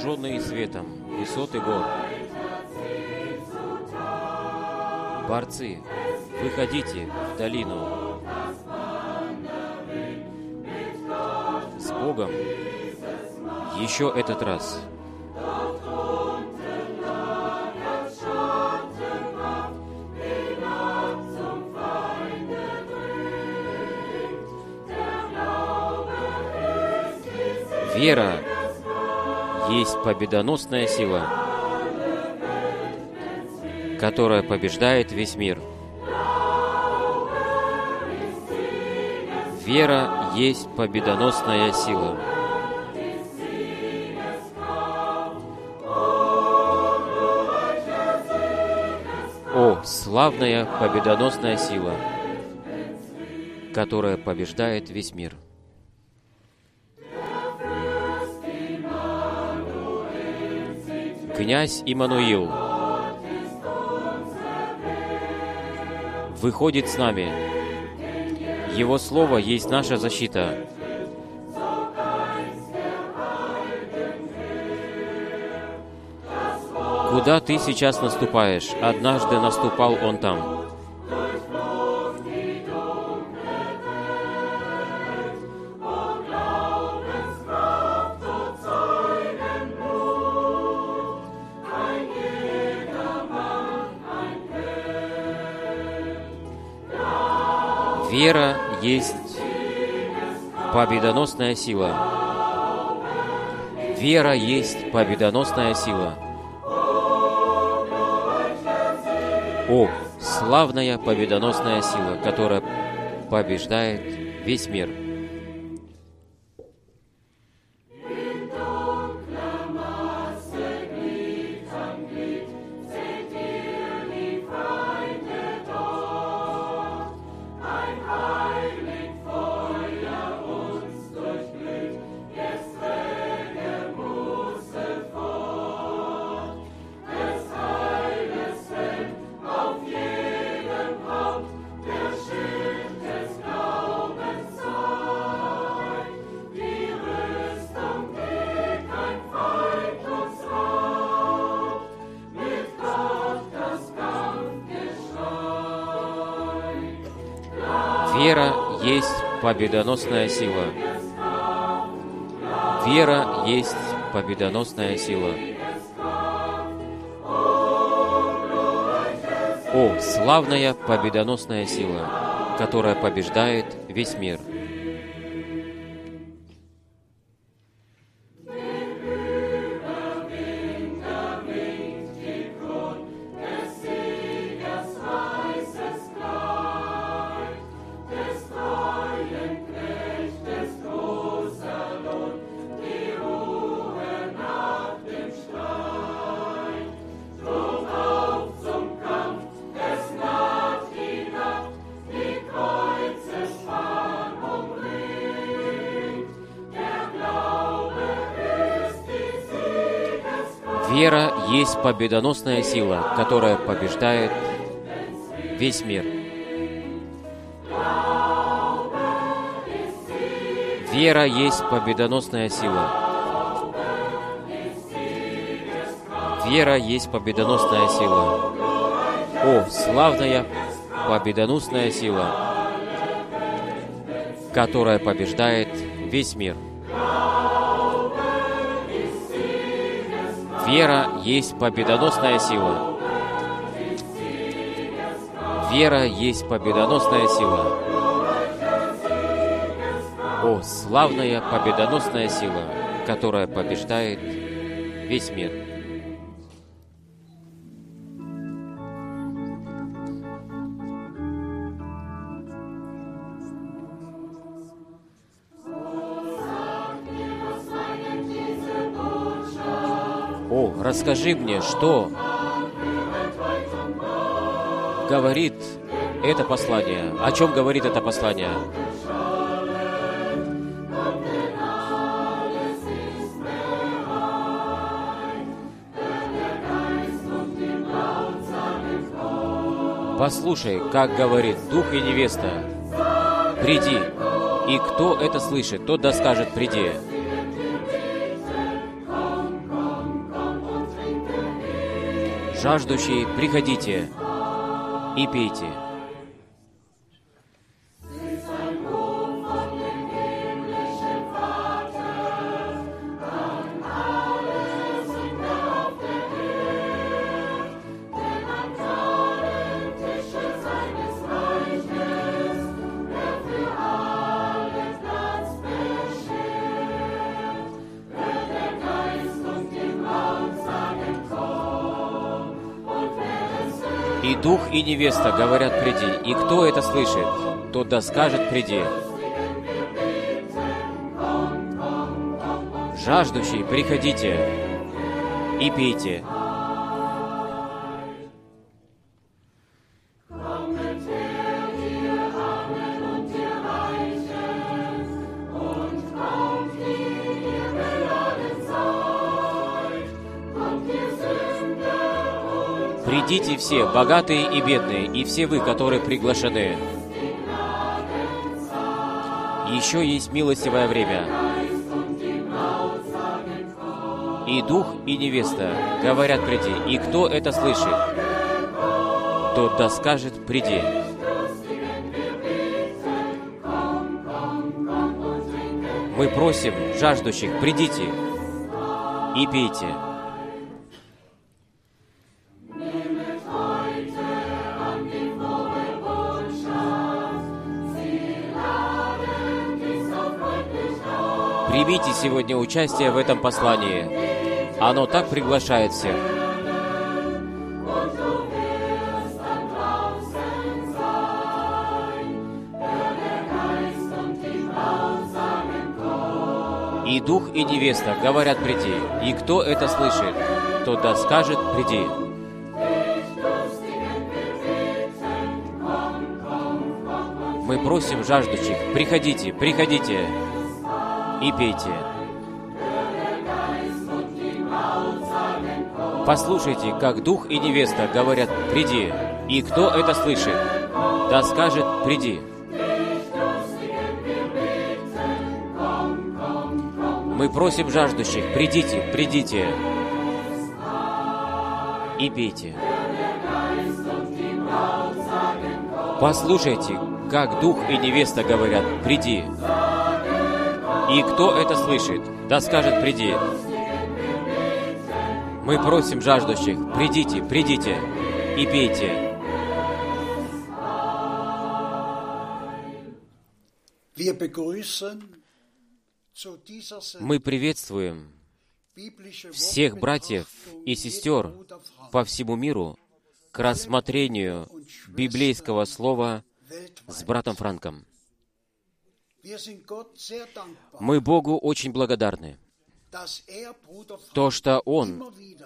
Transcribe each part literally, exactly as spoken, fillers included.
окруженные светом высоты гор. Борцы, выходите в долину. С Богом еще этот раз. Вера есть победоносная сила, которая побеждает весь мир. Вера есть победоносная сила. О, славная победоносная сила, которая побеждает весь мир. Князь Иммануил выходит с нами. Его слово есть наша защита. Куда ты сейчас наступаешь? Однажды наступал он там. Вера есть победоносная сила. Вера есть победоносная сила. О, славная победоносная сила, которая побеждает весь мир. Вера есть победоносная сила. Вера есть победоносная сила. О, славная победоносная сила, которая побеждает весь мир. Вера есть победоносная сила, которая побеждает весь мир. Вера есть победоносная сила. Вера есть победоносная сила. О, славная победоносная сила, которая побеждает весь мир. Вера есть победоносная сила. Вера есть победоносная сила. О, славная победоносная сила, которая побеждает весь мир. О, расскажи мне, что говорит это послание? О чем говорит это послание? Послушай, как говорит Дух и невеста. Приди. И кто это слышит, тот да скажет: приди. Жаждущие, приходите и пейте. И дух, и невеста говорят: приди. И кто это слышит, тот да скажет: приди. Жаждущие, приходите и пейте. Придите все, богатые и бедные, и все вы, которые приглашены. Еще есть милостивое время. И дух, и невеста говорят: приди. И кто это слышит, тот да скажет: приди. Мы просим жаждущих: придите и пейте. Примите сегодня участие в этом послании. Оно так приглашает всех. И дух, и невеста говорят: приди. И кто это слышит, тот да скажет: приди. Мы просим жаждущих: приходите, приходите и пейте. Послушайте, как дух и невеста говорят: приди. И кто это слышит, да скажет: приди. Мы просим жаждущих: придите, придите и пейте. Послушайте, как дух и невеста говорят: приди. И кто это слышит, да скажет: приди. Мы просим жаждущих: придите, придите и пейте. Мы приветствуем всех братьев и сестер по всему миру к рассмотрению библейского слова с братом Франком. Мы Богу очень благодарны, то, что Он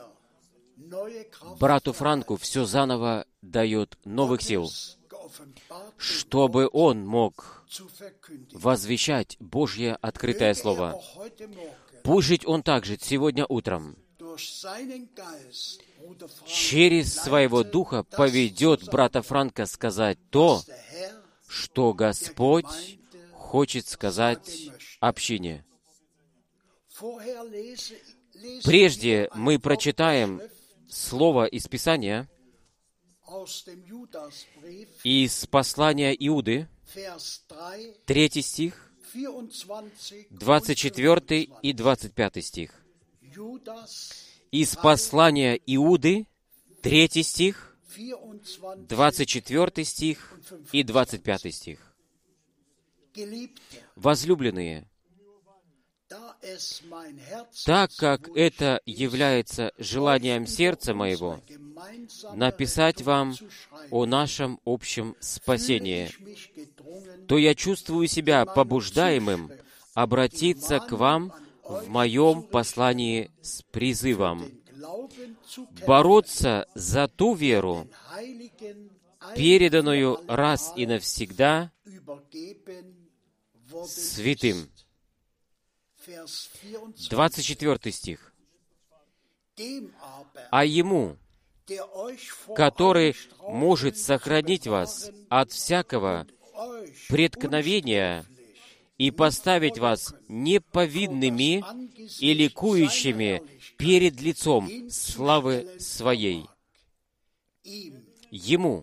брату Франку все заново дает новых сил, чтобы он мог возвещать Божье открытое Слово. Пусть он также сегодня утром через своего Духа поведет брата Франка сказать то, что Господь хочет сказать общине. Прежде мы прочитаем слово из Писания, из послания Иуды, третий стих, двадцать четвёртый и двадцать пятый стих. Из послания Иуды, третий стих, двадцать четвёртый стих и двадцать пятый стих. Возлюбленные, так как это является желанием сердца моего, написать вам о нашем общем спасении, то я чувствую себя побуждаемым обратиться к вам в моем послании с призывом бороться за ту веру, переданную раз и навсегда святым. двадцать четвёртый стих. «А Ему, который может сохранить вас от всякого преткновения и поставить вас неповинными и ликующими перед лицом славы Своей». Ему,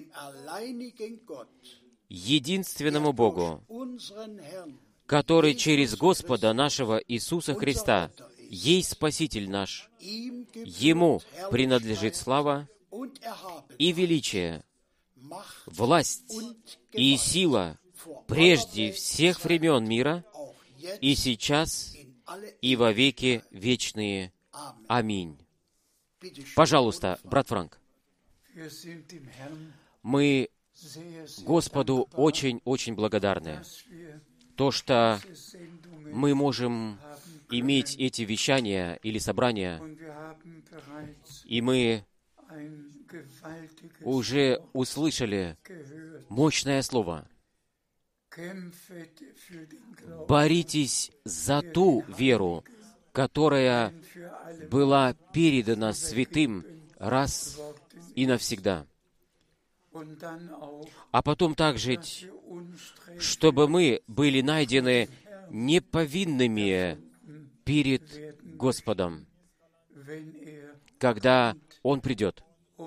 единственному Богу, который через Господа нашего Иисуса Христа есть Спаситель наш, Ему принадлежит слава и величие, власть и сила прежде всех времен мира, и сейчас, и во веки вечные. Аминь. Пожалуйста, брат Франк. Мы Господу очень-очень благодарны. То, что мы можем иметь эти вещания или собрания, и мы уже услышали мощное слово. Боритесь за ту веру, которая была передана святым раз и навсегда. А потом также, чтобы мы были найдены неповинными перед Господом, когда Он придет,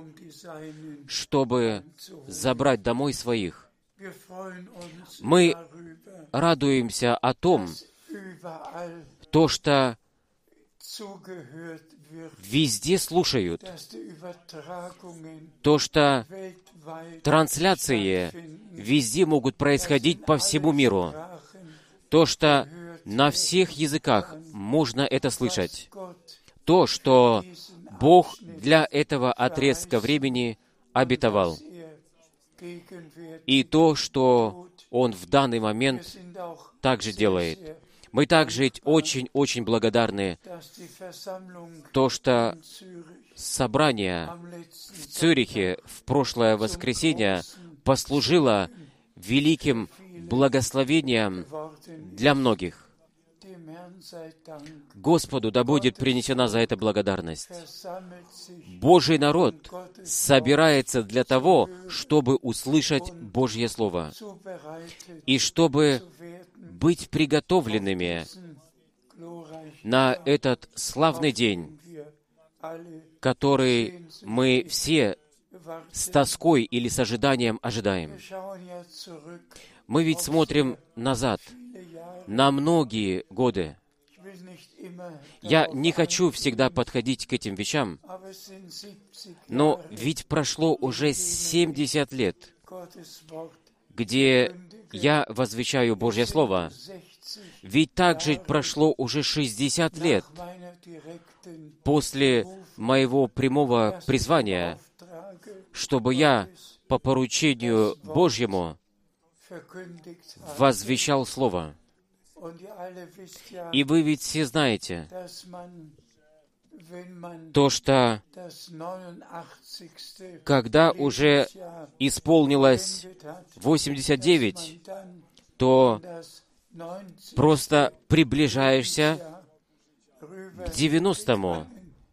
чтобы забрать домой своих. Мы радуемся о том, то, что везде слушают, то, что трансляции везде могут происходить по всему миру, то, что на всех языках можно это слышать, то, что Бог для этого отрезка времени обетовал, и то, что Он в данный момент также делает. Мы также очень-очень благодарны, то, что собрание в Цюрихе в прошлое воскресенье послужило великим благословением для многих. Господу да будет принесена за это благодарность. Божий народ собирается для того, чтобы услышать Божье Слово, и чтобы быть приготовленными на этот славный день, который мы все с тоской или с ожиданием ожидаем. Мы ведь смотрим назад на многие годы. Я не хочу всегда подходить к этим вещам, но ведь прошло уже семьдесят лет, где я возвещаю Божье Слово. Ведь также прошло уже шестьдесят лет после моего прямого призвания, чтобы я по поручению Божьему возвещал Слово. И вы ведь все знаете, то, что когда уже исполнилось восемьдесят девять, то просто приближаешься к девяностому.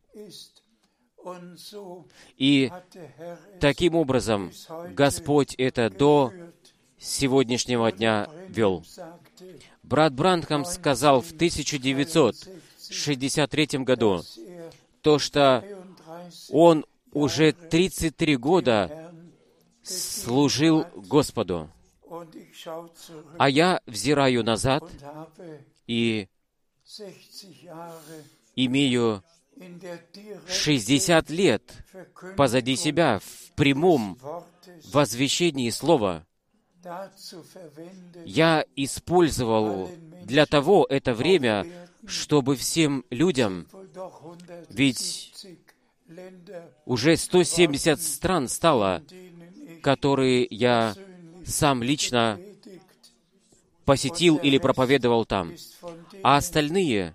И таким образом Господь это до сегодняшнего дня вел. Брат Бранхам сказал в тысяча девятьсот шестьдесят третьем году, то, что он уже тридцать три года служил Господу. А я взираю назад и имею шестьдесят лет позади себя в прямом возвещении Слова. Я использовал для того это время, чтобы всем людям, ведь уже сто семьдесят стран стало, которые я сам лично посетил или проповедовал там, а остальные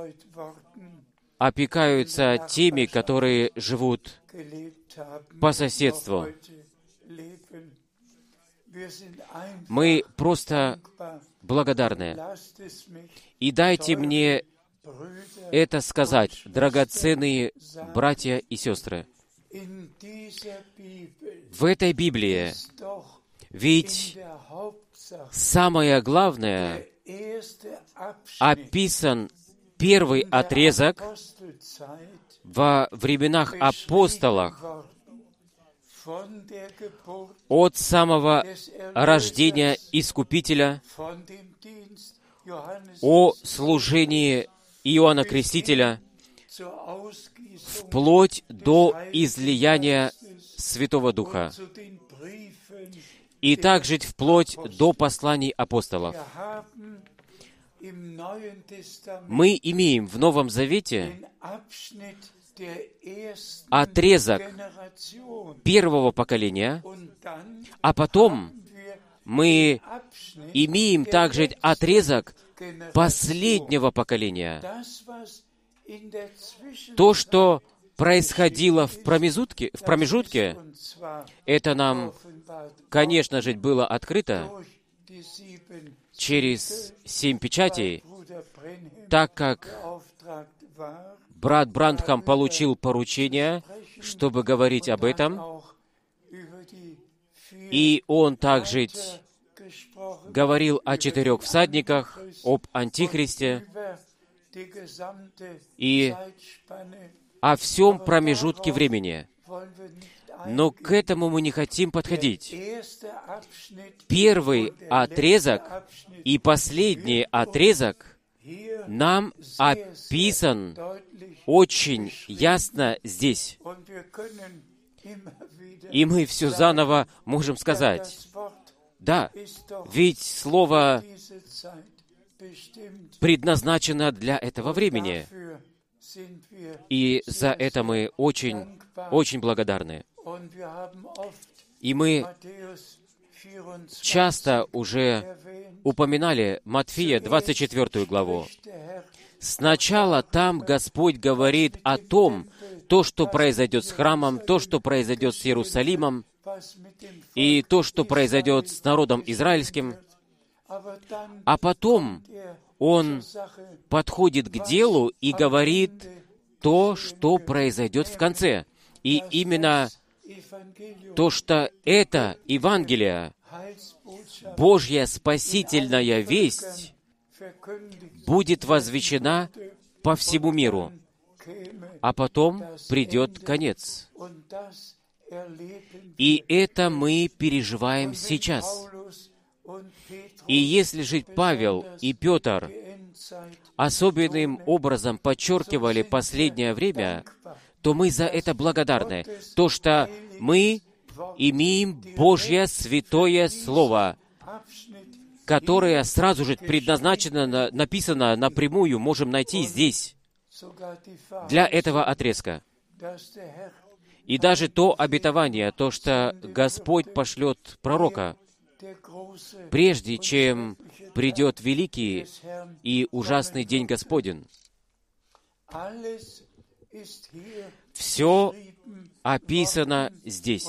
опекаются теми, которые живут по соседству. Мы просто благодарны. И дайте мне это сказать, драгоценные братья и сестры. В этой Библии ведь самое главное описан первый отрезок во временах апостолов, от самого рождения Искупителя, о служении Иоанна Крестителя, вплоть до излияния Святого Духа, и также вплоть до посланий апостолов. Мы имеем в Новом Завете отрезок первого поколения, а потом мы имеем также отрезок последнего поколения. То, что происходило в промежутке, в промежутке, это нам, конечно же, было открыто через семь печатей, так как брат Бранхам получил поручение, чтобы говорить об этом, и он также говорил о четырех всадниках, об Антихристе и о всем промежутке времени. Но к этому мы не хотим подходить. Первый отрезок и последний отрезок нам описан очень ясно здесь. И мы все заново можем сказать: да, ведь Слово предназначено для этого времени. И за это мы очень, очень благодарны. И мы часто уже упоминали Матфея двадцать четвёртую главу. Сначала там Господь говорит о том, то, что произойдет с храмом, то, что произойдет с Иерусалимом, и то, что произойдет с народом израильским. А потом Он подходит к делу и говорит то, что произойдет в конце. И именно то, что это Евангелие, Божья спасительная весть, будет возвещена по всему миру, а потом придет конец. И это мы переживаем сейчас. И если же Павел и Петр особенным образом подчеркивали последнее время, то мы за это благодарны. То, что мы имеем Божье святое Слово, которое сразу же предназначено, написано напрямую, можем найти здесь, для этого отрезка. И даже то обетование, то, что Господь пошлет пророка, прежде чем придет великий и ужасный день Господень. Все описано здесь.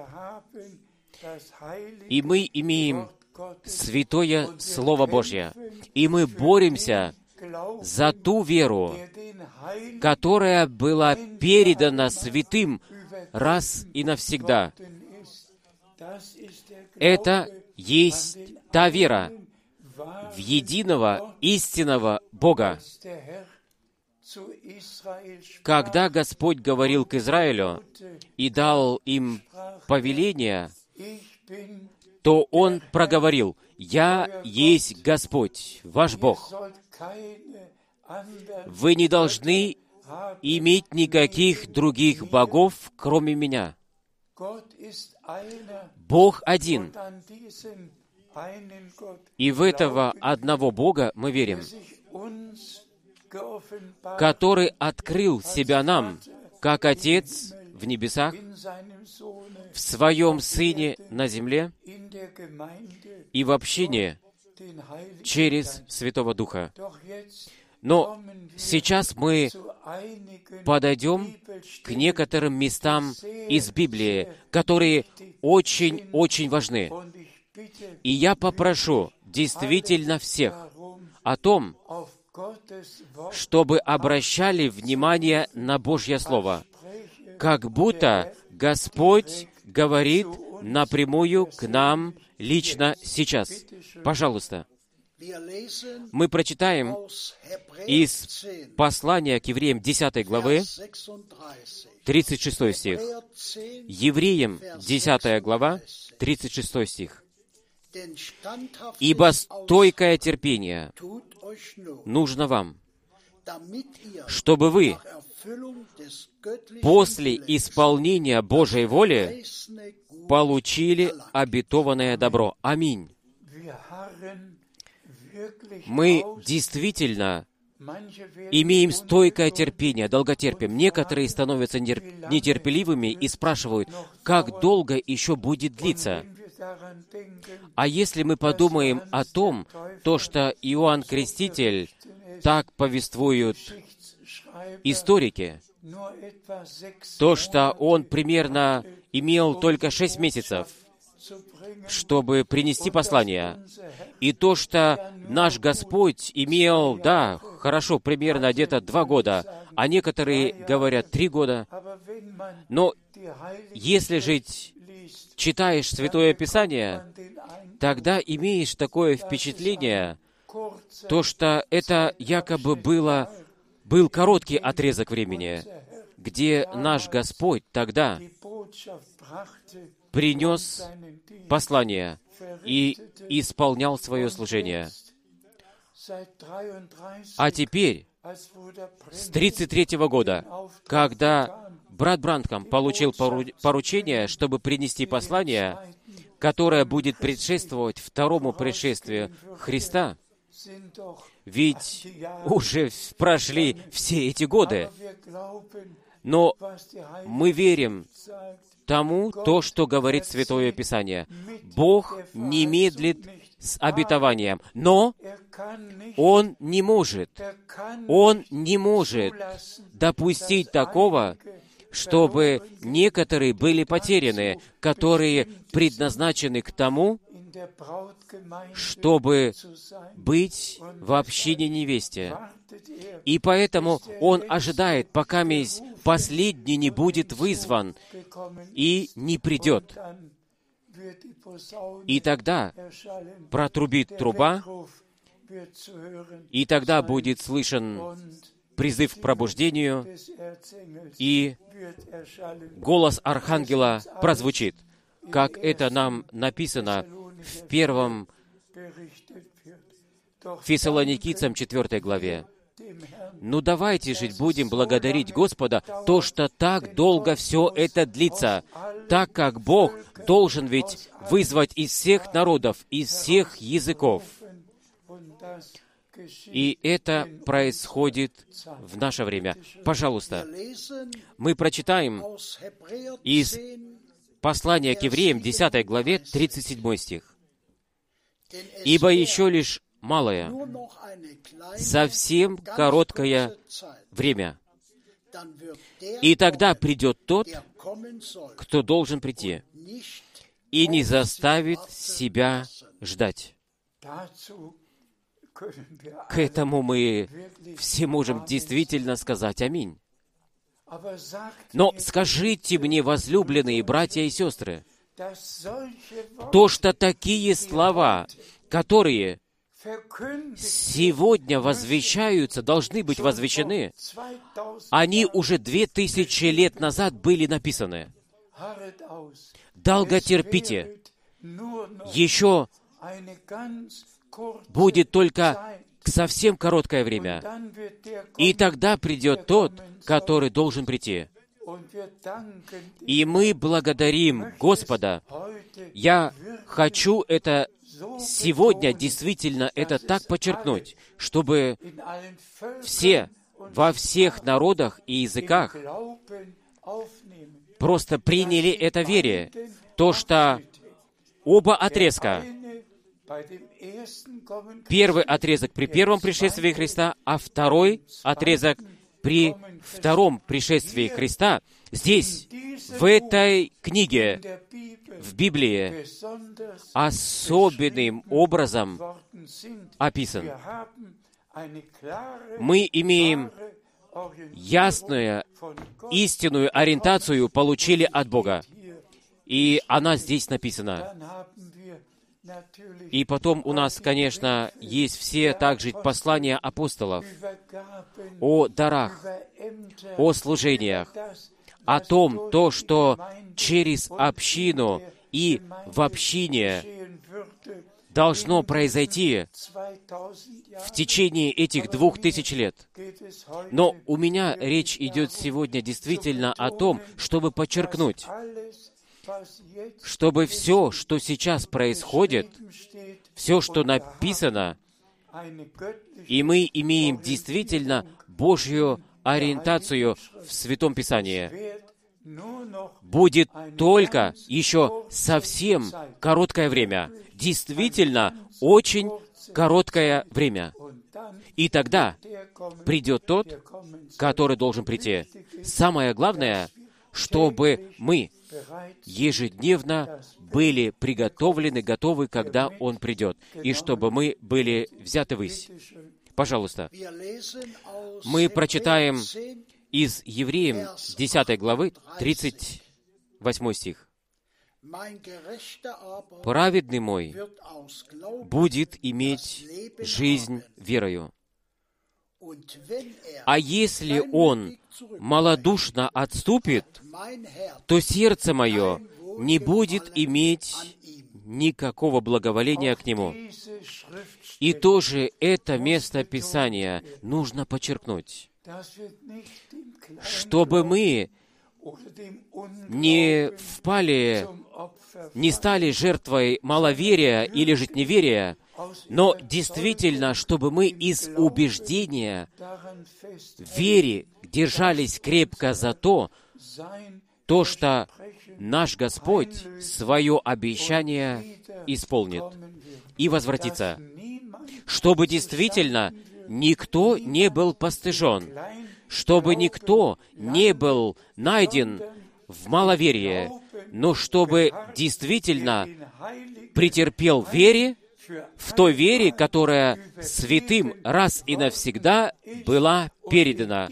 И мы имеем святое Слово Божье. И мы боремся за ту веру, которая была передана святым раз и навсегда. Это есть та вера в единого истинного Бога. Когда Господь говорил к Израилю и дал им повеление, то Он проговорил: «Я есть Господь, ваш Бог. Вы не должны иметь никаких других богов, кроме Меня». Бог один. И в этого одного Бога мы верим, который открыл себя нам, как Отец в небесах, в Своем Сыне на земле и в общении через Святого Духа. Но сейчас мы подойдем к некоторым местам из Библии, которые очень-очень важны. И я попрошу действительно всех о том, чтобы обращали внимание на Божье Слово, как будто Господь говорит напрямую к нам лично сейчас. Пожалуйста. Мы прочитаем из послания к евреям десятой главы, тридцать шестой стих. Евреям десятая глава, тридцать шестой стих. «Ибо стойкое терпение нужно вам, чтобы вы после исполнения Божьей воли получили обетованное добро». Аминь. Мы действительно имеем стойкое терпение, долготерпим. Некоторые становятся нетерпеливыми и спрашивают, как долго еще будет длиться. А если мы подумаем о том, то, что Иоанн Креститель, так повествуют историки, то, что он примерно имел только шесть месяцев, чтобы принести послание, и то, что наш Господь имел, да, хорошо, примерно где-то два года, а некоторые говорят три года. Но если же читаешь Святое Писание, тогда имеешь такое впечатление, то, что это якобы было, был короткий отрезок времени, где наш Господь тогда принес послание и исполнял свое служение. А теперь, с тридцать третьего года, когда брат Бранхам получил поручение, чтобы принести послание, которое будет предшествовать второму пришествию Христа, ведь уже прошли все эти годы. Но мы верим тому, то, что говорит Святое Писание. Бог не медлит с обетованием, но Он не может, Он не может допустить такого, чтобы некоторые были потеряны, которые предназначены к тому, чтобы быть в общине невесте. И поэтому Он ожидает, пока последний не будет вызван и не придет. И тогда протрубит труба, и тогда будет слышен призыв к пробуждению, и голос Архангела прозвучит, как это нам написано в первом Фессалоникийцам четвёртой главе. «Ну давайте же будем благодарить Господа, то, что так долго все это длится, так как Бог должен ведь вызвать из всех народов, из всех языков». И это происходит в наше время. Пожалуйста, мы прочитаем из послания к евреям, десятой главе, тридцать седьмой стих. «Ибо еще лишь малое, совсем короткое время, и тогда придет тот, кто должен прийти, и не заставит себя ждать». К этому мы все можем действительно сказать «Аминь». Но скажите мне, возлюбленные братья и сестры, то, что такие слова, которые сегодня возвещаются, должны быть возвещены, они уже две тысячи лет назад были написаны. Долготерпите. Еще будет только совсем короткое время. И тогда придет тот, который должен прийти. И мы благодарим Господа. Я хочу это сегодня действительно это так подчеркнуть, чтобы все во всех народах и языках просто приняли это вере, то, что оба отрезка, первый отрезок при первом пришествии Христа, а второй отрезок при втором пришествии Христа, здесь, в этой книге, в Библии, особенным образом описан. Мы имеем ясную, истинную ориентацию, получили от Бога. И она здесь написана. И потом у нас, конечно, есть все также послания апостолов о дарах, о служениях, о том, то, что через общину и в общине должно произойти в течение этих двух тысяч лет. Но у меня речь идет сегодня действительно о том, чтобы подчеркнуть, чтобы все, что сейчас происходит, все, что написано, и мы имеем действительно Божью ориентацию в Святом Писании, будет только еще совсем короткое время, действительно очень короткое время. И тогда придет тот, который должен прийти. Самое главное, чтобы мы ежедневно были приготовлены, готовы, когда Он придет, и чтобы мы были взяты ввысь. Пожалуйста, мы прочитаем из Евреям десятой главы, тридцать восьмой стих. «Праведный мой будет иметь жизнь верою. А если он малодушно отступит, то сердце мое не будет иметь никакого благоволения к нему». И тоже это место Писания нужно подчеркнуть, чтобы мы не впали, не стали жертвой маловерия или же неверия, но действительно, чтобы мы из убеждения в вере держались крепко за то, то, что наш Господь свое обещание исполнит и возвратится, чтобы действительно никто не был постыжен, чтобы никто не был найден в маловерии, но чтобы действительно претерпел в вере, в той вере, которая святым раз и навсегда была передана.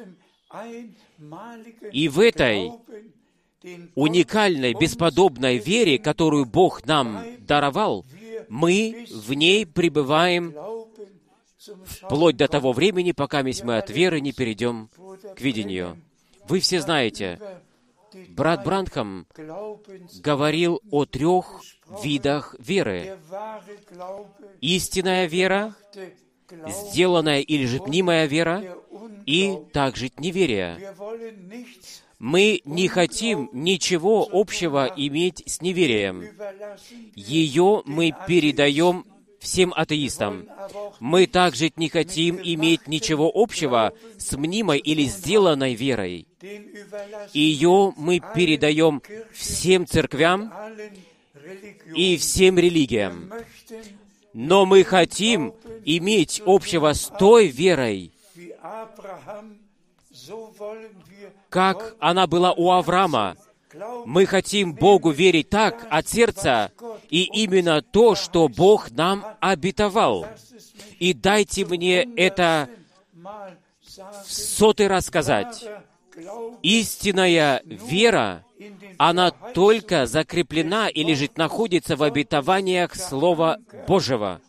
И в этой уникальной, бесподобной вере, которую Бог нам даровал, мы в ней пребываем вплоть до того времени, пока мы от веры не перейдем к видению. Вы все знаете, брат Бранхам говорил о трех видах веры. Истинная вера, сделанная или же мнимая вера, и также неверие. Мы не хотим ничего общего иметь с неверием. Ее мы передаем всем атеистам. Мы также не хотим иметь ничего общего с мнимой или сделанной верой. Ее мы передаем всем церквям и всем религиям. Но мы хотим иметь общего с той верой, как она была у Авраама. Мы хотим Богу верить так от сердца, и именно то, что Бог нам обетовал. И дайте мне это в сотый раз сказать. Истинная вера, она только закреплена или же находится в обетованиях Слова Божьего.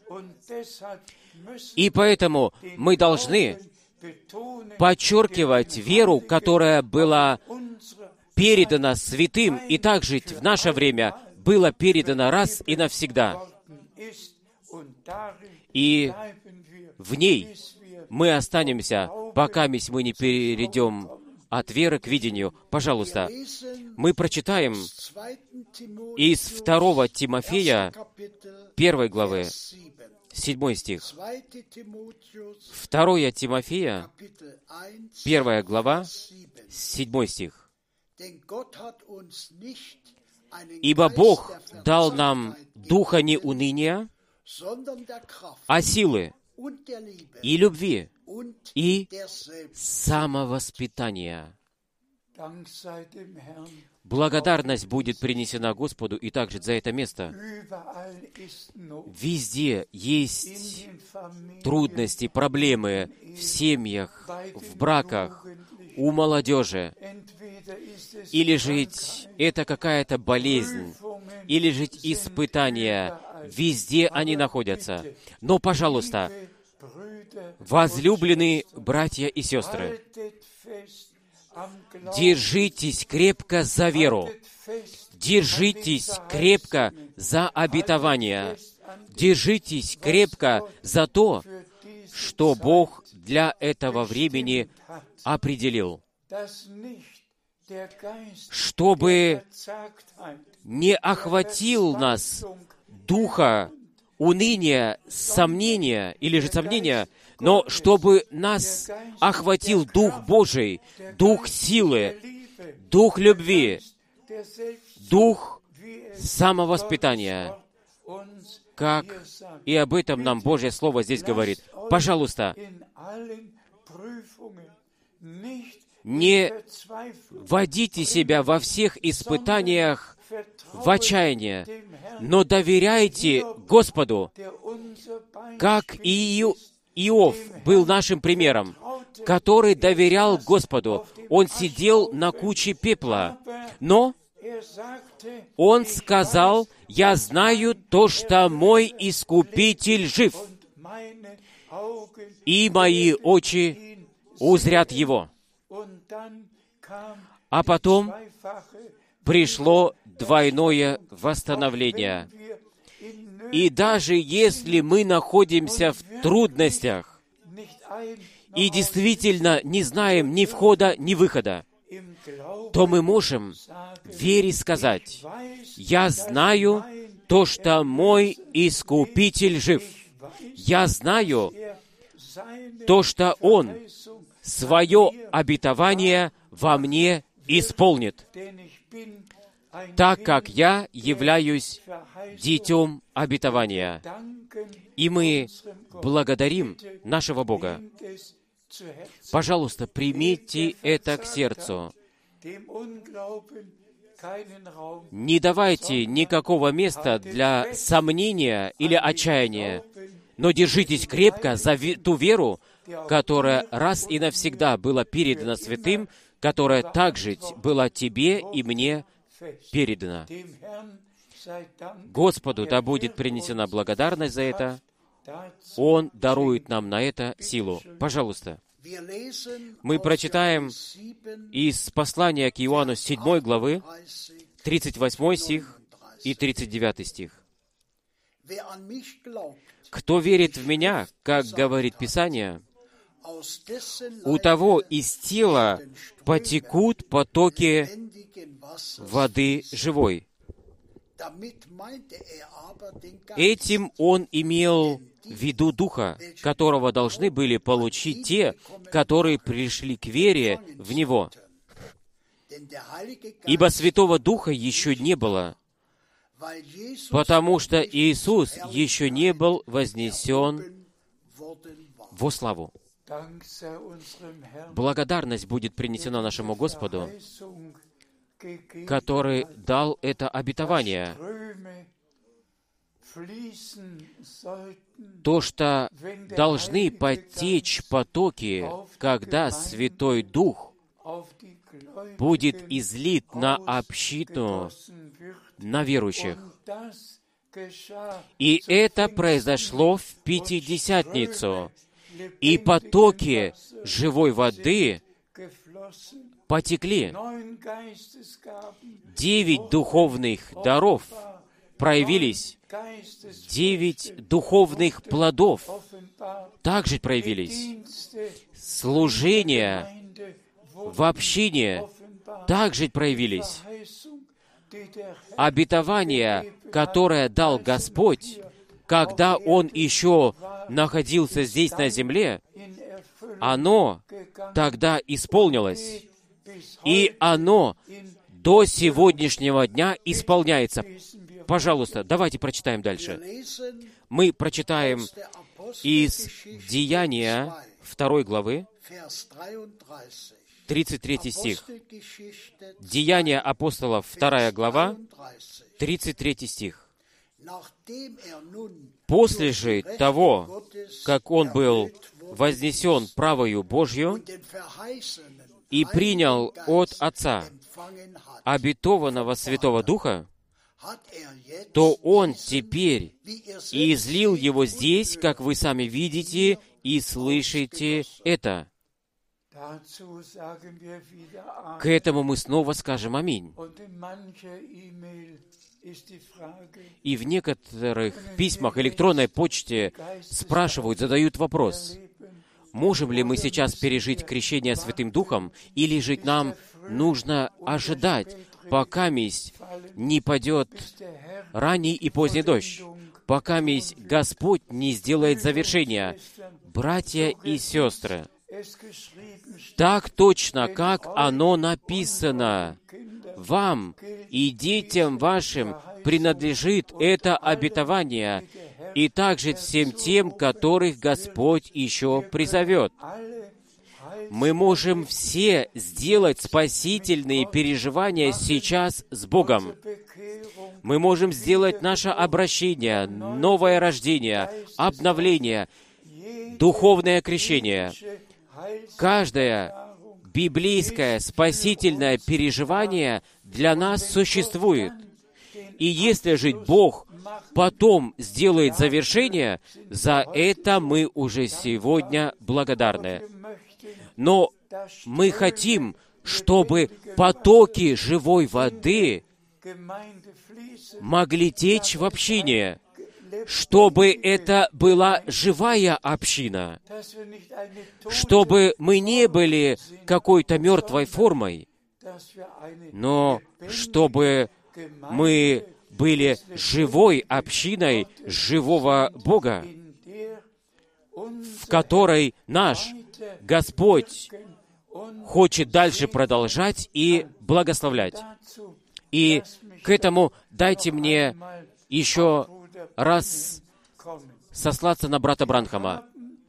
И поэтому мы должны подчеркивать веру, которая была передана святым, и также в наше время была передана раз и навсегда. И в ней мы останемся, пока мы не перейдем от веры к видению. Пожалуйста, мы прочитаем из второго Тимофея, первой главы, седьмой стих. второе Тимофея, первая глава, седьмой стих. «Ибо Бог дал нам духа не уныния, а силы и любви и самовоспитания». Благодарность будет принесена Господу и также за это место. Везде есть трудности, проблемы в семьях, в браках, у молодежи. Или же это какая-то болезнь, или же испытания, везде они находятся. Но, пожалуйста, возлюбленные братья и сестры, держитесь крепко за веру, держитесь крепко за обетование, держитесь крепко за то, что Бог для этого времени определил, чтобы не охватил нас духа уныния, сомнения или же сомнения, но чтобы нас охватил Дух Божий, Дух силы, Дух любви, Дух самовоспитания, как и об этом нам Божье Слово здесь говорит. Пожалуйста, не вводите себя во всех испытаниях в отчаяние, но доверяйте Господу, как и Иов был нашим примером, который доверял Господу. Он сидел на куче пепла, но он сказал: «Я знаю то, что мой Искупитель жив, и мои очи узрят Его». А потом пришло двойное восстановление. И даже если мы находимся в трудностях и действительно не знаем ни входа, ни выхода, то мы можем в вере сказать: «Я знаю то, что мой Искупитель жив. Я знаю то, что Он свое обетование во мне исполнит, так как я являюсь детем обетования». И мы благодарим нашего Бога. Пожалуйста, примите это к сердцу. Не давайте никакого места для сомнения или отчаяния, но держитесь крепко за ту веру, которая раз и навсегда была передана святым, которая также была тебе и мне передана. Господу да будет принесена благодарность за это. Он дарует нам на это силу. Пожалуйста. Мы прочитаем из послания к Иоанну седьмой главы, тридцать восьмой стих и тридцать девятый стих. «Кто верит в Меня, как говорит Писание, у того из тела потекут потоки воды живой». Этим он имел в виду Духа, которого должны были получить те, которые пришли к вере в Него. Ибо Святого Духа еще не было, потому что Иисус еще не был вознесен во славу. Благодарность будет принесена нашему Господу, который дал это обетование. То, что должны потечь потоки, когда Святой Дух будет излит на общину, на верующих. И это произошло в Пятидесятницу. И потоки живой воды потекли. Девять духовных даров проявились. Девять духовных плодов также проявились. Служения в общине также проявились. Обетование, которое дал Господь, когда Он еще находился здесь на земле, оно тогда исполнилось. И оно до сегодняшнего дня исполняется. Пожалуйста, давайте прочитаем дальше. Мы прочитаем из Деяния второй главы, тридцать третий стих. Деяния апостолов, вторая глава, тридцать третий стих. «После же того, как он был вознесен правою Божью и принял от Отца обетованного Святого Духа, то Он теперь излил его здесь, как вы сами видите и слышите это. К этому мы снова скажем «Аминь». И в некоторых письмах, электронной почте спрашивают, задают вопрос, можем ли мы сейчас пережить крещение Святым Духом, или же нам нужно ожидать, пока мись не падет ранний и поздний дождь, пока мись Господь не сделает завершения. Братья и сестры, так точно, как оно написано, вам и детям вашим принадлежит это обетование, и также всем тем, которых Господь еще призовет. Мы можем все сделать спасительные переживания сейчас с Богом. Мы можем сделать наше обращение, новое рождение, обновление, духовное крещение. Каждое библейское спасительное переживание для нас существует. И если же Бог потом сделает завершение, за это мы уже сегодня благодарны. Но мы хотим, чтобы потоки живой воды могли течь в общине, чтобы это была живая община, чтобы мы не были какой-то мертвой формой, но чтобы мы были живой общиной живого Бога, в которой наш Господь хочет дальше продолжать и благословлять. И к этому дайте мне еще раз сослаться на брата Бранхама.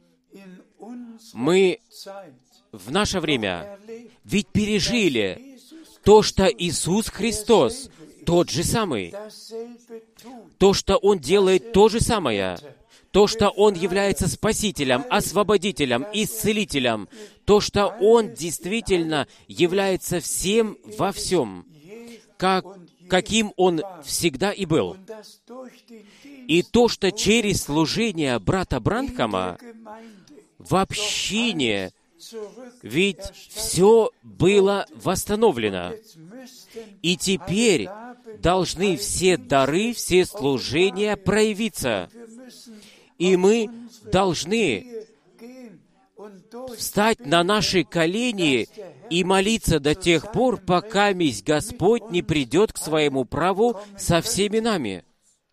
Мы в наше время ведь пережили то, что Иисус Христос тот же самый, то, что Он делает то же самое, то, что Он является Спасителем, Освободителем, Исцелителем, то, что Он действительно является всем во всем, как, каким Он всегда и был. И то, что через служение брата Бранхама в общине, ведь все было восстановлено. И теперь должны все дары, все служения проявиться. И мы должны встать на наши колени и молиться до тех пор, пока мись Господь не придет к своему праву со всеми нами.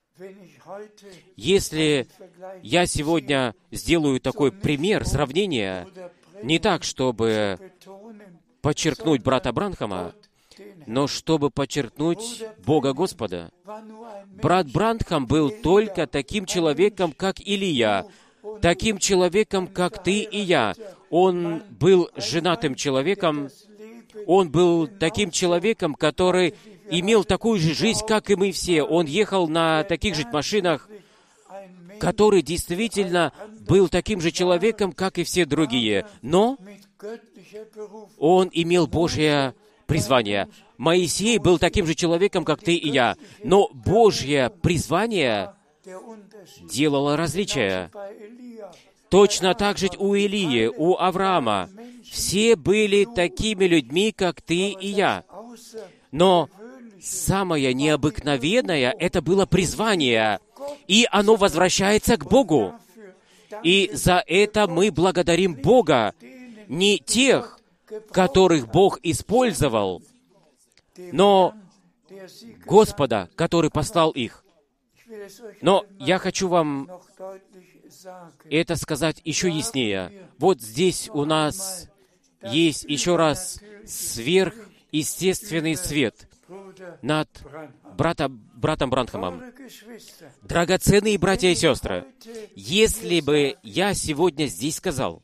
Если я сегодня сделаю такой пример, сравнение, не так, чтобы подчеркнуть брата Бранхама, но чтобы подчеркнуть Бога Господа. Брат Бранхам был только таким человеком, как Илия, таким человеком, как ты и я. Он был женатым человеком, он был таким человеком, который имел такую же жизнь, как и мы все. Он ехал на таких же машинах, который действительно был таким же человеком, как и все другие. Но он имел Божье призвание. Моисей был таким же человеком, как ты и я. Но Божье призвание делало различия. Точно так же у Илии, у Авраама. Все были такими людьми, как ты и я. Но самое необыкновенное — это было призвание, и оно возвращается к Богу. И за это мы благодарим Бога, не тех, которых Бог использовал, но Господа, который послал их. Но я хочу вам это сказать еще яснее. Вот здесь у нас есть еще раз сверхъестественный свет над брата, братом Бранхамом. Драгоценные братья и сестры, если бы я сегодня здесь сказал,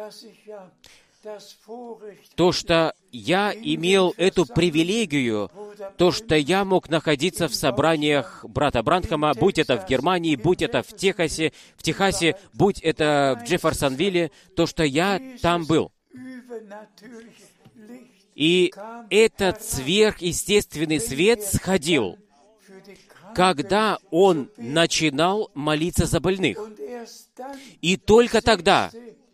то, что я имел эту привилегию, то, что я мог находиться в собраниях брата Бранхама, будь это в Германии, будь это в Техасе, в Техасе, будь это в Джефферсонвилле, то, что я там был. И этот сверхъестественный свет сходил когда он начинал молиться за больных. И только тогда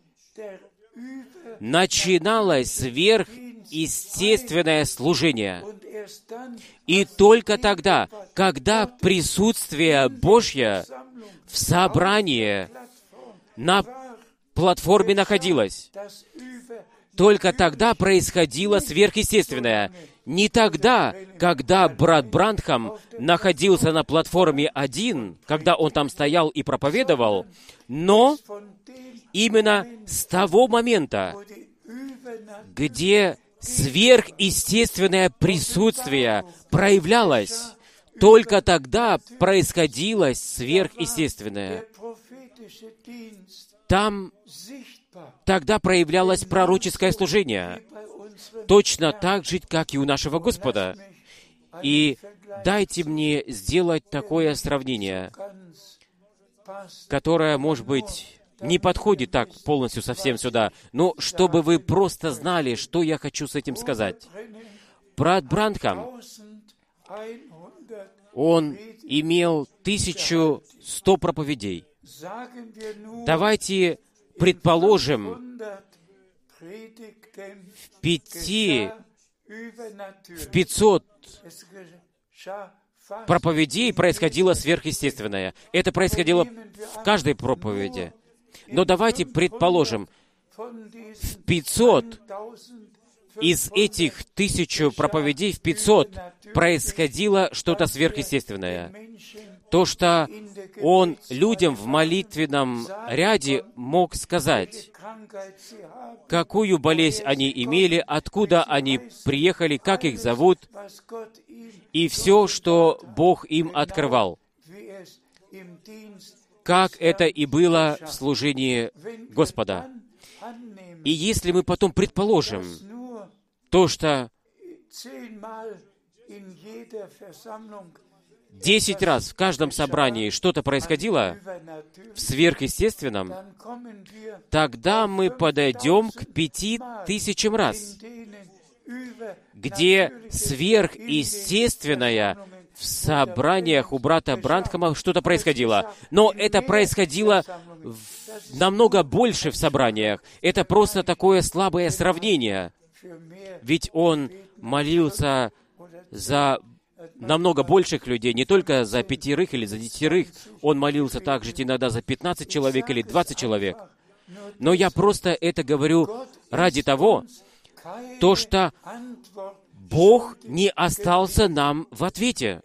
начиналось сверхъестественное служение. И только тогда, когда присутствие Божье в собрании на платформе находилось, только тогда происходило сверхъестественное. Не тогда, когда брат Бранхам находился на платформе один, когда он там стоял и проповедовал, но именно с того момента, где сверхъестественное присутствие проявлялось, только тогда происходило сверхъестественное. Там тогда проявлялось пророческое служение, точно так же, как и у нашего Господа. И дайте мне сделать такое сравнение, которое, может быть, не подходит так полностью совсем сюда, но чтобы вы просто знали, что я хочу с этим сказать. Брат Бранхам, он имел тысячу сто проповедей. Давайте предположим, в пяти, в пятьсот проповедей происходило сверхъестественное. Это происходило в каждой проповеди. Но давайте предположим, в пятьсот из этих тысячу проповедей, в пятьсот происходило что-то сверхъестественное. То, что он людям в молитвенном ряде мог сказать, какую болезнь они имели, откуда они приехали, как их зовут, и все, что Бог им открывал, как это и было в служении Господа. И если мы потом предположим то, что десять раз в каждом собрании что-то происходило в сверхъестественном, тогда мы подойдем к пяти тысячам раз, где сверхъестественное в собраниях у брата Бранхама что-то происходило. Но это происходило в намного больше в собраниях. Это просто такое слабое сравнение. Ведь он молился за намного больших людей, не только за пятерых или за десятерых. Он молился также иногда за пятнадцать человек или двадцать человек. Но я просто это говорю ради того, то, что Бог не остался нам в ответе.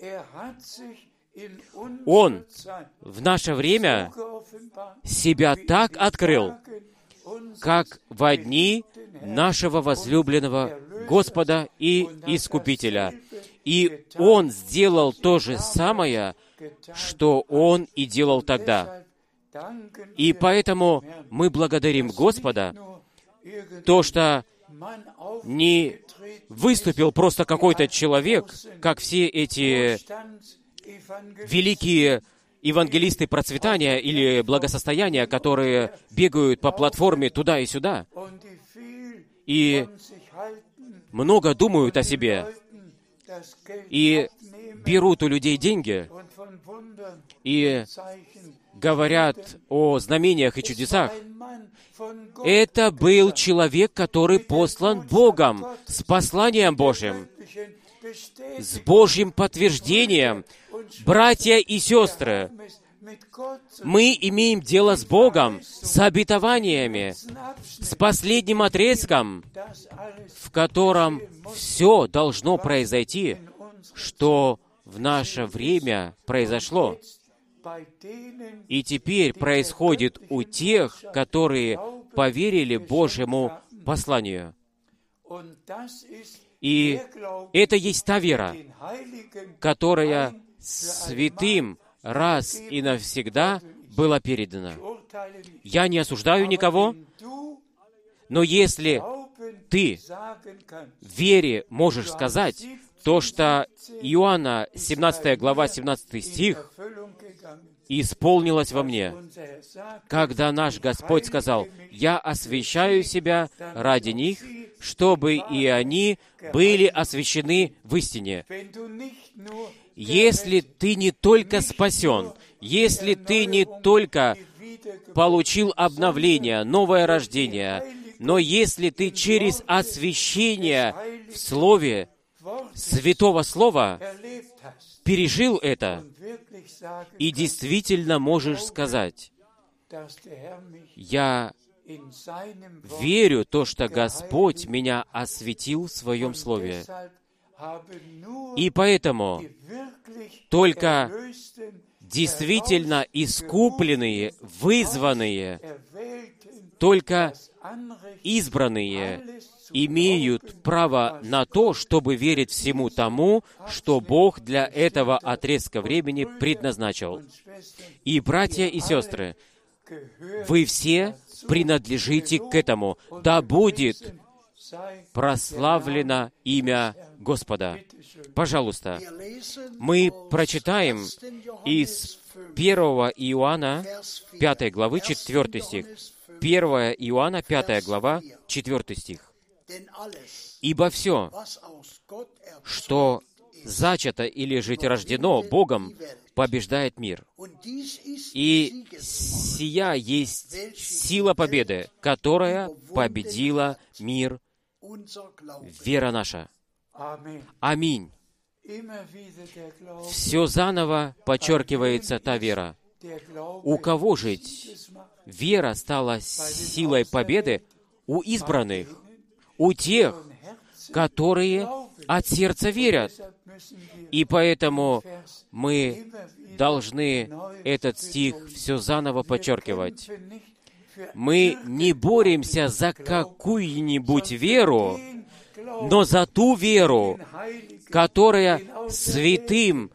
Он в наше время себя так открыл, как во дни нашего возлюбленного Господа и Искупителя. И Он сделал то же самое, что Он и делал тогда. И поэтому мы благодарим Господа, то, что не выступил просто какой-то человек, как все эти великие евангелисты процветания или благосостояния, которые бегают по платформе туда и сюда, и много думают о себе, и берут у людей деньги, и говорят о знамениях и чудесах. Это был человек, который послан Богом, с посланием Божьим, с Божьим подтверждением. Братья и сестры, мы имеем дело с Богом, с обетованиями, с последним отрезком, в котором все должно произойти, что в наше время произошло. И теперь происходит у тех, которые поверили Божьему посланию. И это есть та вера, которая святым раз и навсегда была передана. Я не осуждаю никого, но если ты в вере можешь сказать то, что Иоанна, семнадцатая глава, семнадцатый стих, исполнилось во мне, когда наш Господь сказал: «Я освящаю себя ради них, чтобы и они были освящены в истине. Если ты не только спасен, если ты не только получил обновление, новое рождение, но если ты через освящение в Слове, Святого Слова, пережил это, и действительно можешь сказать: «Я верю в то, что Господь меня осветил в Своем Слове». И поэтому только действительно искупленные, вызванные, только избранные имеют право на то, чтобы верить всему тому, что Бог для этого отрезка времени предназначил. И, братья и сестры, вы все принадлежите к этому. Да будет прославлено имя Господа. Пожалуйста, мы прочитаем из первого Иоанна пятой главы, четвёртый стих. первое Иоанна, пятая глава, четвёртый стих. «Ибо все, что зачато или же рождено Богом, побеждает мир. И сия есть сила победы, которая победила мир, вера наша». Аминь. Все заново подчеркивается та вера. У кого же вера стала силой победы? У избранных, у тех, которые от сердца верят. И поэтому мы должны этот стих все заново подчеркивать. Мы не боремся за какую-нибудь веру, но за ту веру, которая святым,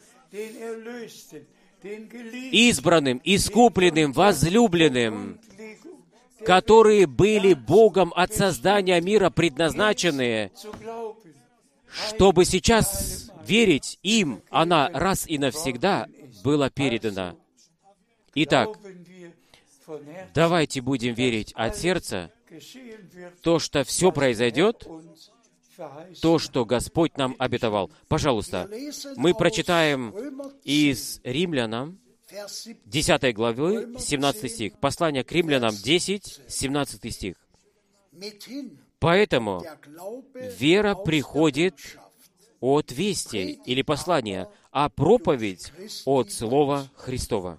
избранным, искупленным, возлюбленным, которые были Богом от создания мира предназначены, чтобы сейчас верить им, она раз и навсегда была передана. Итак, давайте будем верить от сердца, то, что все произойдет, то, что Господь нам обетовал. Пожалуйста, мы прочитаем из Римлянам, десятой главы, семнадцатый стих. Послание к Римлянам десять, семнадцатый стих. «Поэтому вера приходит от вести или послания, а проповедь от Слова Христова».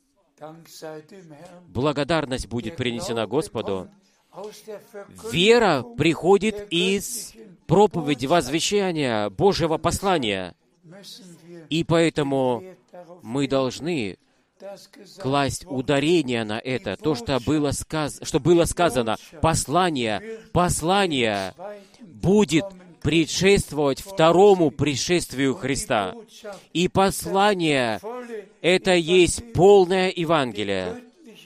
Благодарность будет принесена Господу. Вера приходит из проповеди, возвещания Божьего послания. И поэтому мы должны класть ударение на это, то, что было, сказ... что было сказано. Послание, послание будет предшествовать второму пришествию Христа. И послание — это есть полное Евангелие,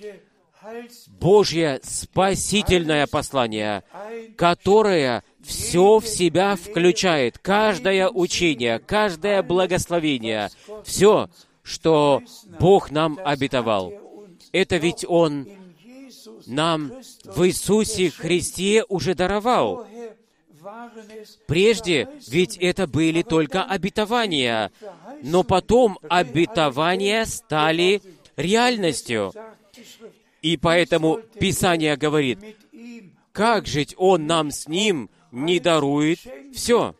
Божье спасительное послание, которое все в себя включает, каждое учение, каждое благословение, все, что Бог нам обетовал. Это ведь Он нам в Иисусе Христе уже даровал. Прежде ведь это были только обетования, но потом обетования стали реальностью. И поэтому Писание говорит: как же Он нам с Ним не дарует все?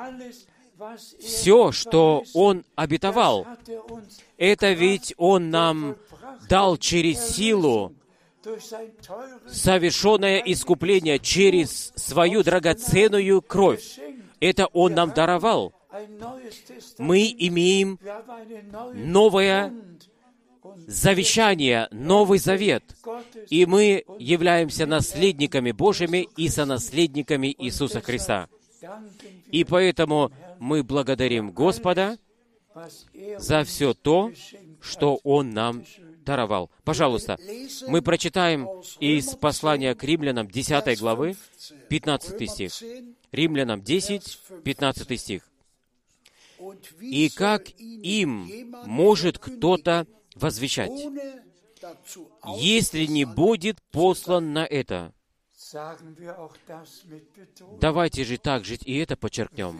Все, что Он обетовал, это ведь Он нам дал через силу, совершенное искупление через свою драгоценную кровь. Это Он нам даровал. Мы имеем новое завещание, Новый Завет, и мы являемся наследниками Божьими и сонаследниками Иисуса Христа. И поэтому мы благодарим Господа за все то, что Он нам даровал. Пожалуйста, мы прочитаем из послания к Римлянам десятой главы, пятнадцатый стих. Римлянам десять, пятнадцатый стих. «И как им может кто-то возвещать, если не будет послан на это?» Давайте же также и это подчеркнем.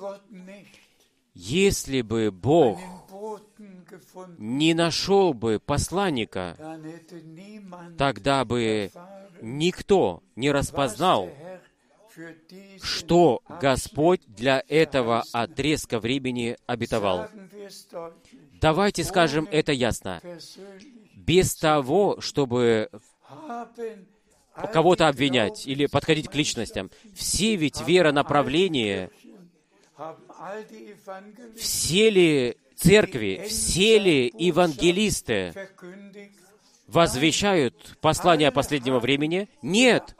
Если бы Бог не нашел бы посланника, тогда бы никто не распознал, что Господь для этого отрезка времени обетовал. Давайте скажем это ясно. Без того, чтобы кого-то обвинять или подходить к личностям. Все ведь веронаправления, все ли церкви, все ли евангелисты возвещают послание последнего времени? Нет.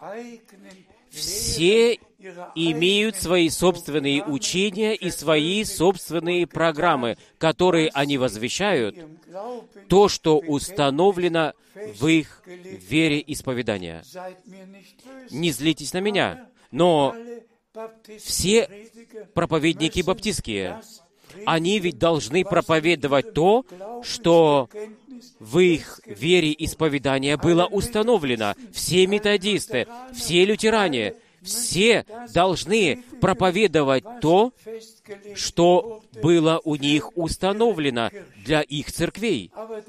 Все имеют свои собственные учения и свои собственные программы, которые они возвещают, то, что установлено в их вере исповедания. Не злитесь на меня, но все проповедники баптистские, они ведь должны проповедовать то, что в их вере исповедания было установлено. Все методисты, все лютеране, все должны проповедовать то, что было у них установлено для их церквей.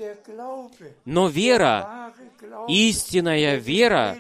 Но вера, истинная вера,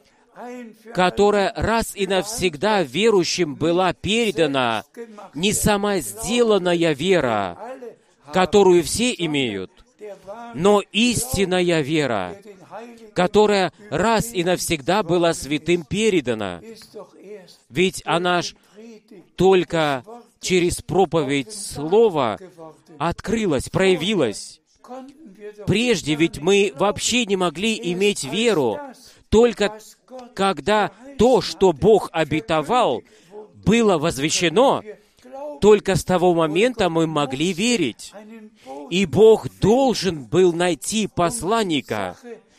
которая раз и навсегда верующим была передана, не сама сделанная вера, которую все имеют, но истинная вера, которая раз и навсегда была святым передана. Ведь она ж только через проповедь Слова открылась, проявилась. Прежде ведь мы вообще не могли иметь веру, только когда то, что Бог обетовал, было возвещено, только с того момента мы могли верить. И Бог должен был найти посланника,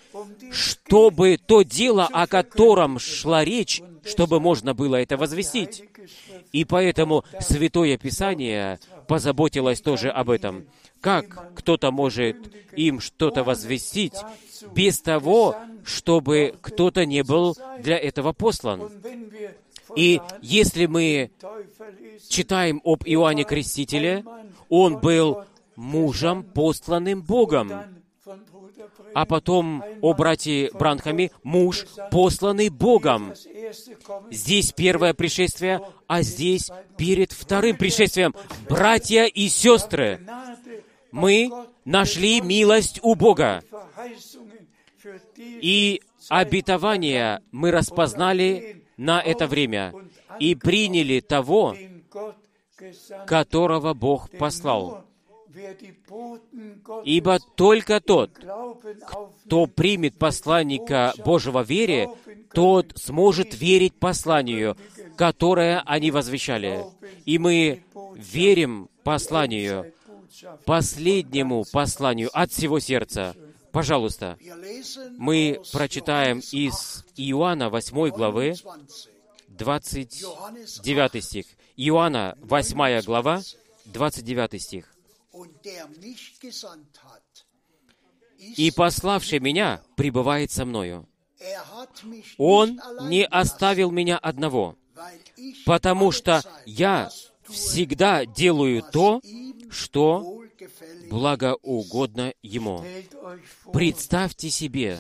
чтобы то дело, о котором шла речь, чтобы можно было это возвестить. И поэтому Святое Писание позаботилось тоже об этом. Как кто-то может им что-то возвестить без того, чтобы кто-то не был для этого послан? И если мы читаем об Иоанне Крестителе, он был мужем, посланным Богом. А потом о брате Бранхаме, муж, посланный Богом. Здесь первое пришествие, а здесь перед вторым пришествием. Братья и сестры, мы нашли милость у Бога. И обетование мы распознали на это время и приняли того, которого Бог послал. Ибо только тот, кто примет посланника Божьего в вере, тот сможет верить посланию, которое они возвещали. И мы верим посланию, последнему посланию от всего сердца. Пожалуйста, мы прочитаем из Иоанна восьмой главы, двадцать девятый стих. Иоанна восьмая глава, двадцать девятый стих. «И пославший меня пребывает со мною. Он не оставил меня одного, потому что я всегда делаю то, что благоугодно Ему». Представьте себе,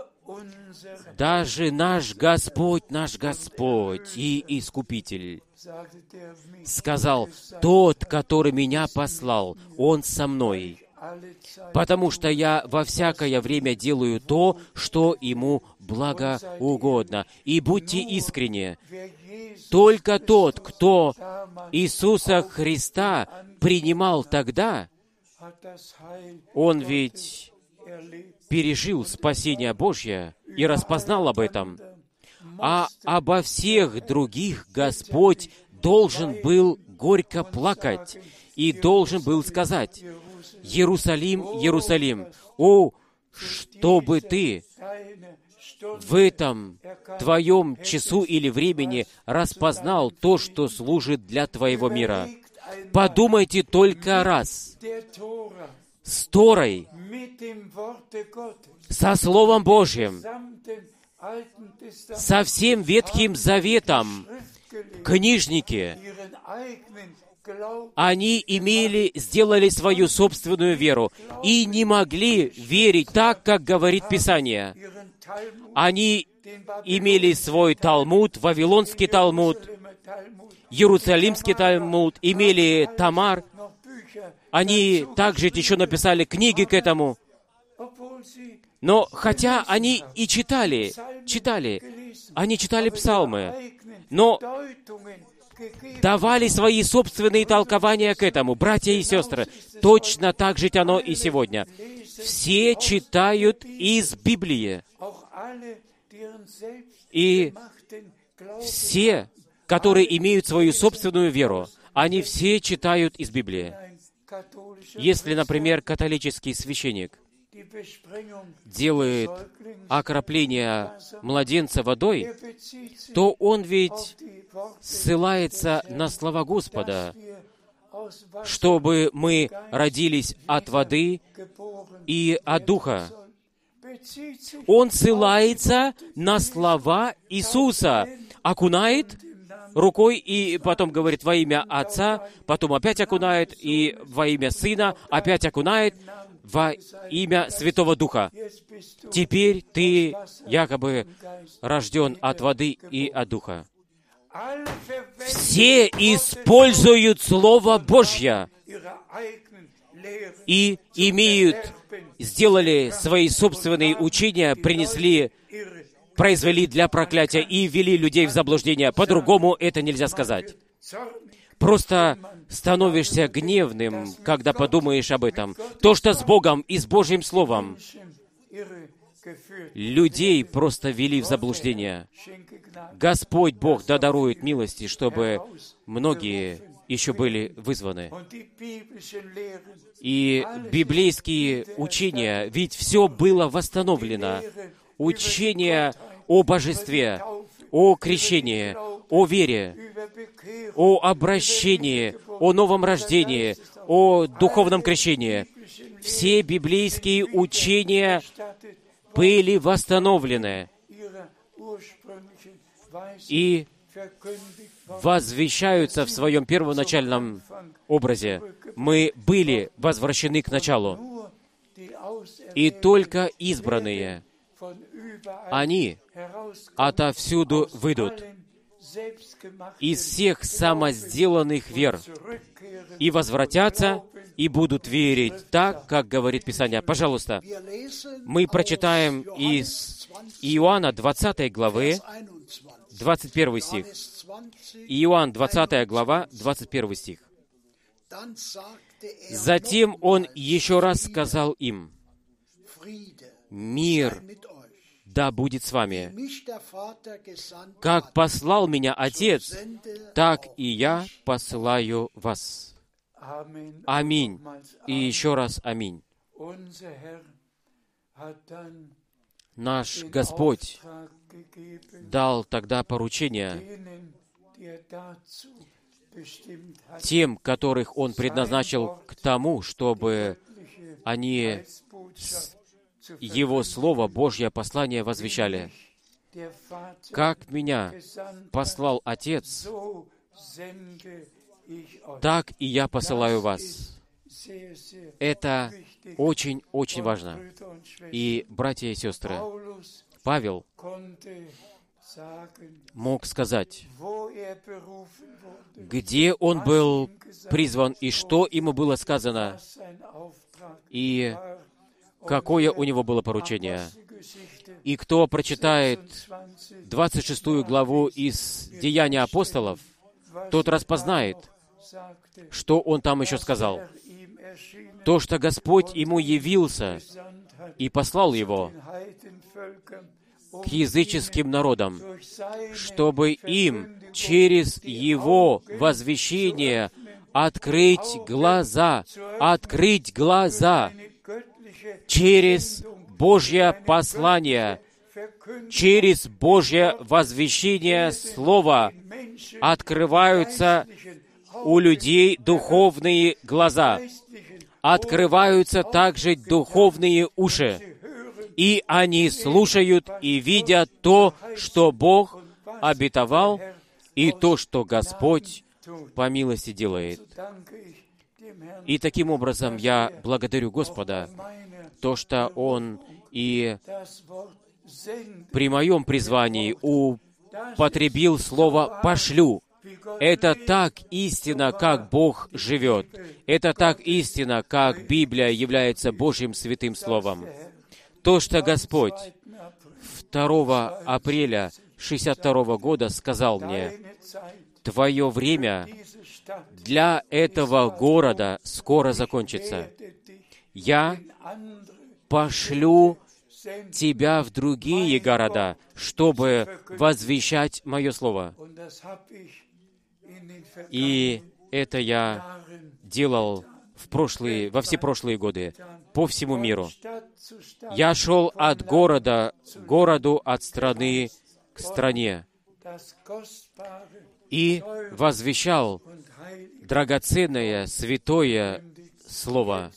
даже наш Господь, наш Господь и Искупитель сказал: «Тот, который меня послал, Он со мной, потому что я во всякое время делаю то, что Ему благоугодно». И будьте искренни, только тот, кто Иисуса Христа принимал тогда, он ведь пережил спасение Божье и распознал об этом. А обо всех других Господь должен был горько плакать и должен был сказать: «Иерусалим, Иерусалим, о, чтобы ты в этом твоем часу или времени распознал то, что служит для твоего мира». Подумайте только раз. С Торой, со Словом Божьим со всем Ветхим Заветом книжники, они имели, сделали свою собственную веру и не могли верить так, как говорит Писание. Они имели свой Талмуд, Вавилонский Талмуд, Иерусалимский Талмуд, имели Тамар. Они также еще написали книги к этому. Но хотя они и читали, читали, они читали псалмы, но давали свои собственные толкования к этому. Братья и сестры, точно так же оно и сегодня. Все читают из Библии. И все, которые имеют свою собственную веру, они все читают из Библии. Если, например, католический священник делает окропление младенца водой, то он ведь ссылается на слова Господа, чтобы мы родились от воды и от Духа. Он ссылается на слова Иисуса, окунает рукой и потом говорит во имя Отца, потом опять окунает, и во имя Сына опять окунает, во имя Святого Духа. Теперь ты якобы рожден от воды и от Духа. Все используют Слово Божье и имеют, сделали свои собственные учения, принесли, произвели для проклятия и ввели людей в заблуждение. По-другому это нельзя сказать. Просто становишься гневным, когда подумаешь об этом. То, что с Богом и с Божьим Словом людей просто ввели в заблуждение. Господь Бог да дарует милости, чтобы многие еще были вызваны. И библейские учения, ведь все было восстановлено. Учение о божестве, о крещении, о вере, о обращении, о новом рождении, о духовном крещении. Все библейские учения были восстановлены и возвещаются в своем первоначальном образе. Мы были возвращены к началу. И только избранные, они отовсюду выйдут из всех самосделанных вер и возвратятся, и будут верить так, как говорит Писание. Пожалуйста, мы прочитаем из Иоанна двадцатой главы, двадцать первый стих. Иоанн двадцатая глава, двадцать первый стих. «Затем он еще раз сказал им: мир да будет с вами. Как послал меня Отец, так и я посылаю вас». Аминь. И еще раз аминь. Наш Господь дал тогда поручение тем, которых Он предназначил к тому, чтобы они Его Слово, Божье послание возвещали. «Как меня послал Отец, так и я посылаю вас». Это очень-очень важно. И, братья и сестры, Павел мог сказать, где он был призван, и что ему было сказано, и какое у него было поручение. И кто прочитает двадцать шестую главу из Деяния апостолов, тот распознает, что он там еще сказал. То, что Господь ему явился и послал его к языческим народам, чтобы им через его возвещение открыть глаза, открыть глаза через Божье послание, через Божье возвещение Слова открываются у людей духовные глаза, открываются также духовные уши, и они слушают и видят то, что Бог обетовал, и то, что Господь по милости делает. И таким образом я благодарю Господа, то, что Он и при моем призвании употребил слово «пошлю». Это так истинно, как Бог живет. Это так истинно, как Библия является Божьим святым словом. То, что Господь второго апреля шестьдесят второго года сказал мне: «Твое время для этого города скоро закончится. Я пошлю тебя в другие города, чтобы возвещать Мое Слово». И это я делал в прошлые, во все прошлые годы, по всему миру. Я шел от города к городу, от страны к стране, и возвещал драгоценное, святое Слово.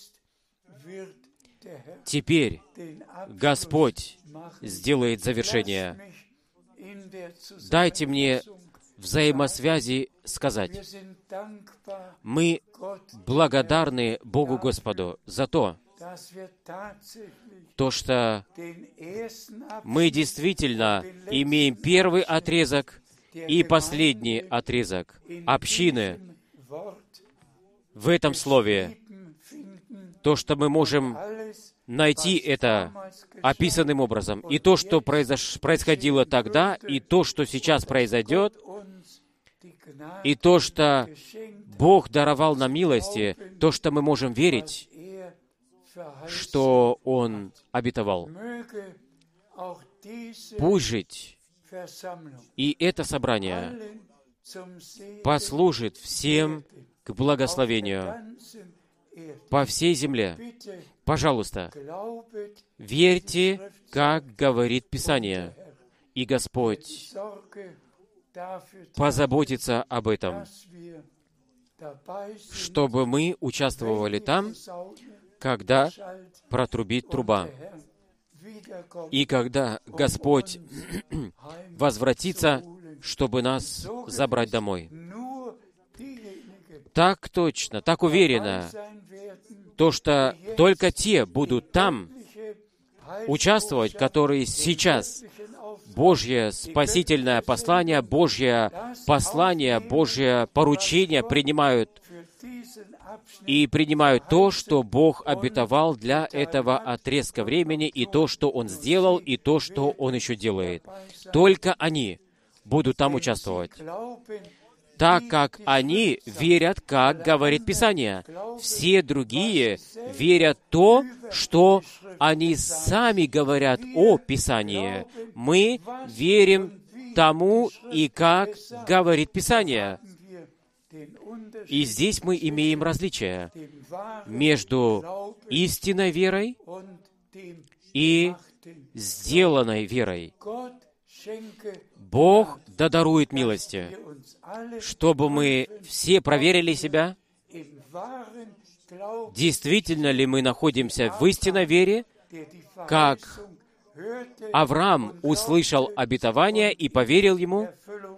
Теперь Господь сделает завершение. Дайте мне взаимосвязи сказать: мы благодарны Богу Господу за то, то, что мы действительно имеем первый отрезок и последний отрезок общины в этом слове. То, что мы можем найти это описанным образом. И то, что произош... происходило тогда, и то, что сейчас произойдет, и то, что Бог даровал нам милости, то, что мы можем верить, что Он обетовал. Пусть жить и это собрание послужит всем к благословению по всей земле. Пожалуйста, верьте, как говорит Писание, и Господь позаботится об этом, чтобы мы участвовали там, когда протрубит труба, и когда Господь возвратится, чтобы нас забрать домой. Так точно, так уверенно, то, что только те будут там участвовать, которые сейчас Божье спасительное послание, Божье послание, Божье поручение принимают и принимают то, что Бог обетовал для этого отрезка времени, и то, что Он сделал, и то, что Он еще делает. Только они будут там участвовать, так как они верят, как говорит Писание. Все другие верят то, что они сами говорят о Писании. Мы верим тому, и как говорит Писание. И здесь мы имеем различие между истинной верой и сделанной верой. Бог да дарует милости, чтобы мы все проверили себя, действительно ли мы находимся в истинной вере, как Авраам услышал обетование и поверил ему,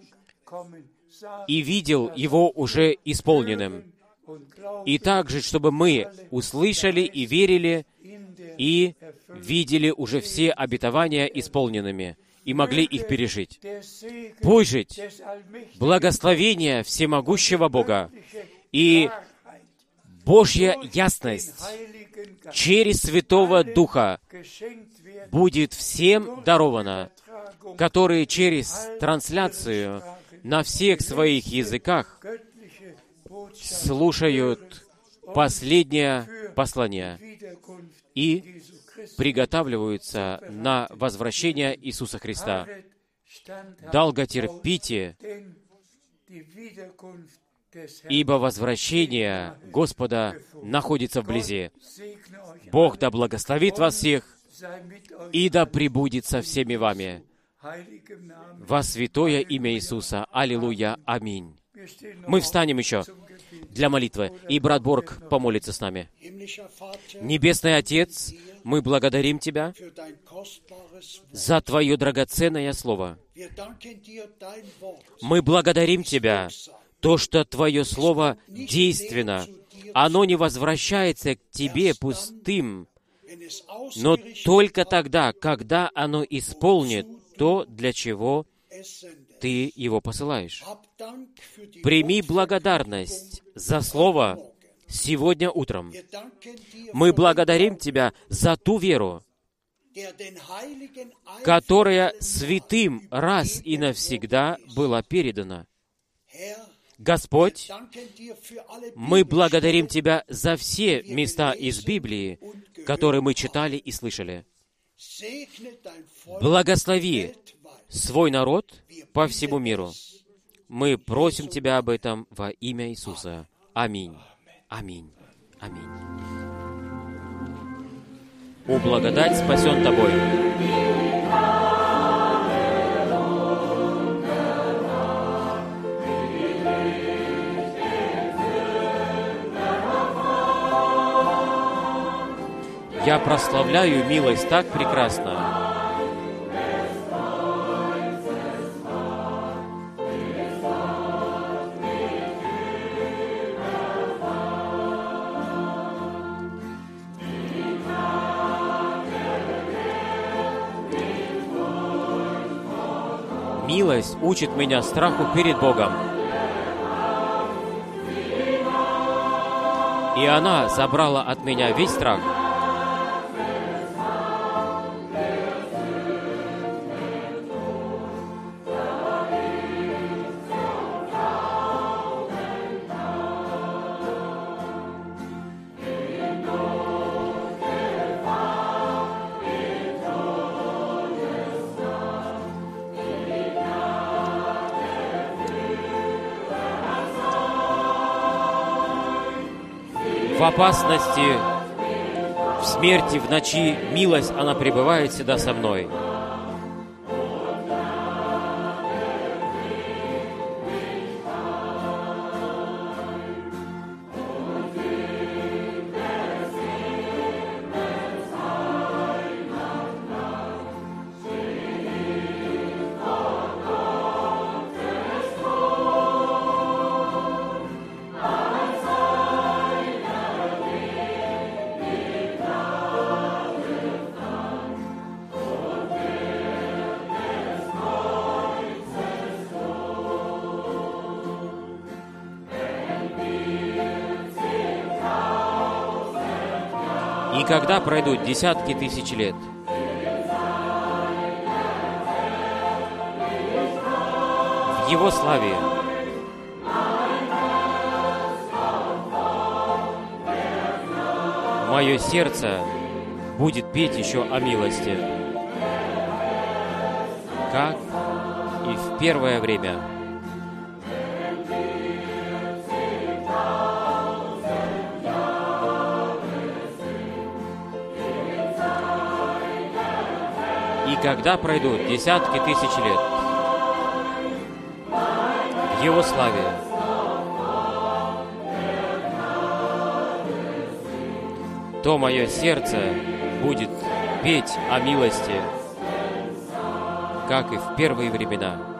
и видел его уже исполненным. И также, чтобы мы услышали и верили, и видели уже все обетования исполненными, и могли их пережить. Пусть жить благословение всемогущего Бога и Божья ясность через Святого Духа будет всем дарована, которые через трансляцию на всех своих языках слушают последнее послание и приготавливаются на возвращение Иисуса Христа. Долготерпите, ибо возвращение Господа находится вблизи. Бог да благословит вас всех, и да пребудет со всеми вами. Во святое имя Иисуса. Аллилуйя. Аминь. Мы встанем еще для молитвы. И брат Борг помолится с нами. Небесный Отец, мы благодарим Тебя за Твое драгоценное Слово. Мы благодарим Тебя, то, что Твое Слово действенно. Оно не возвращается к Тебе пустым, но только тогда, когда оно исполнит то, для чего Ты его посылаешь. Прими благодарность за Слово сегодня утром. Мы благодарим Тебя за ту веру, которая святым раз и навсегда была передана. Господь, мы благодарим Тебя за все места из Библии, которые мы читали и слышали. Благослови свой народ по всему миру. Мы просим Тебя об этом во имя Иисуса. Аминь. Аминь. Аминь. О, благодать спасен Тобой. Я прославляю милость так прекрасно. Милость учит меня страху перед Богом. И она забрала от меня весь страх. В опасности, в смерти, в ночи, милость, она пребывает всегда со мной. И когда пройдут десятки тысяч лет, в Его славе мое сердце будет петь еще о милости, как и в первое время. И когда пройдут десятки тысяч лет в Его славе, то мое сердце будет петь о милости, как и в первые времена.